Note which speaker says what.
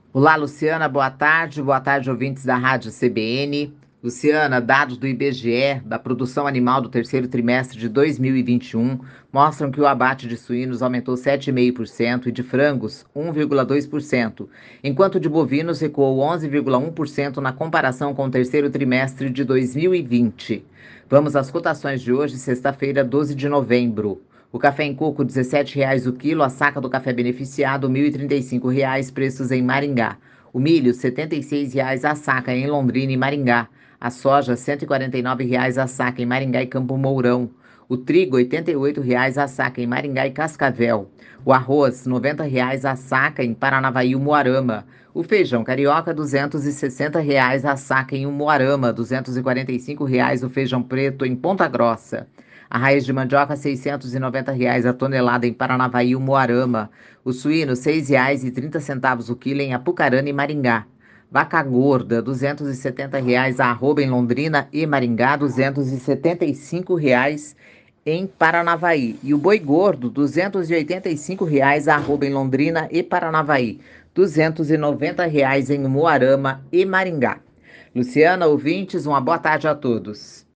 Speaker 1: Olá, Luciana, boa tarde. Boa tarde, ouvintes da Rádio CBN. Luciana, dados do IBGE da produção animal do terceiro trimestre de 2021 mostram que o abate de suínos aumentou 7,5% e de frangos 1,2%, enquanto de bovinos recuou 11,1% na comparação com o terceiro trimestre de 2020. Vamos às cotações de hoje, sexta-feira, 12 de novembro. O café em coco, R$ 17,00 o quilo. A saca do café beneficiado, R$ 1.035, preços em Maringá. O milho, R$ 76,00 a saca em Londrina e Maringá. A soja, R$ 149,00 a saca em Maringá e Campo Mourão. O trigo, R$ 88,00 a saca em Maringá e Cascavel. O arroz, R$ 90,00 a saca em Paranavaí e Umuarama. O feijão carioca, R$ 260,00 a saca em Umuarama. R$ 245,00 o feijão preto em Ponta Grossa. A raiz de mandioca, R$ 690,00 a tonelada em Paranavaí e Umuarama. O suíno, R$ 6,30 o quilo em Apucarana e Maringá. Vaca gorda, R$ 270,00 a arroba em Londrina e Maringá, R$ 275,00 em Paranavaí. E o boi gordo, R$ 285,00 a arroba em Londrina e Paranavaí, R$ 290,00 em Umuarama e Maringá. Luciana, ouvintes, uma boa tarde a todos.